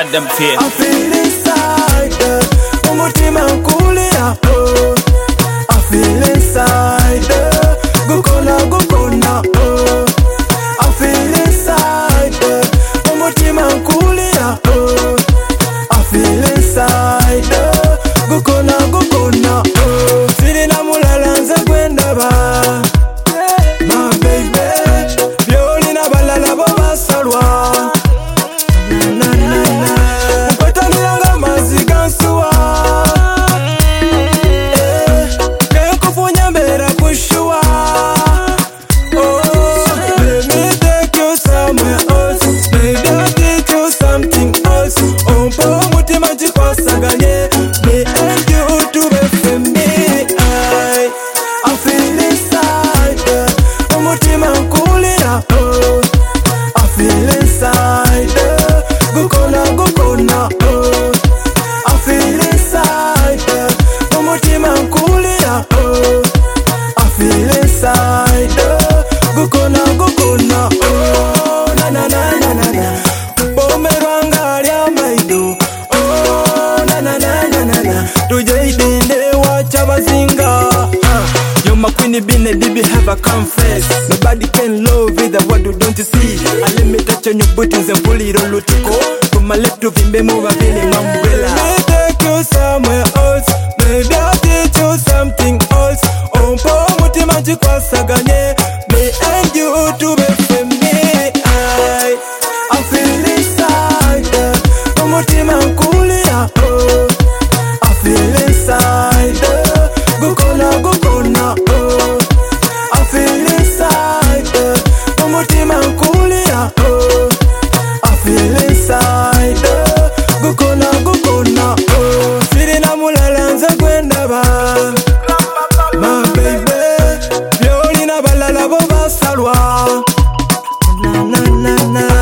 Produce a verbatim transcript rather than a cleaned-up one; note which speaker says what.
Speaker 1: them fear.
Speaker 2: I feel inside, umutima nkulia, oh. I feel inside, gukona gukona, oh. I feel inside, umutima nkulia, oh. I feel inside, gukona gukona, oh. Siri na mulala nze gwenda ba, my baby. Byoli na balala bo basalwa. You're my queenie, been a D B, have a confess. Nobody can love it, what you don't see. I let me touch on your buttons and pull it on Lutico. From my left to Vimbe, move a feeling umbrella. Let me take you somewhere else. Maybe I'll teach you something else. Oh, poor Mutimaji Kwasagane. Me and you to be for me. I, I feel inside. Mutima Kulia. Oh, I feel inside. Gukona gukona, oh. I feel inside, umutima nkulia, oh. I feel inside, gukona gukona, oh. Siri na mulala nze gwenda ba, my baby. Byoli na balala bo basalwa, na na na na.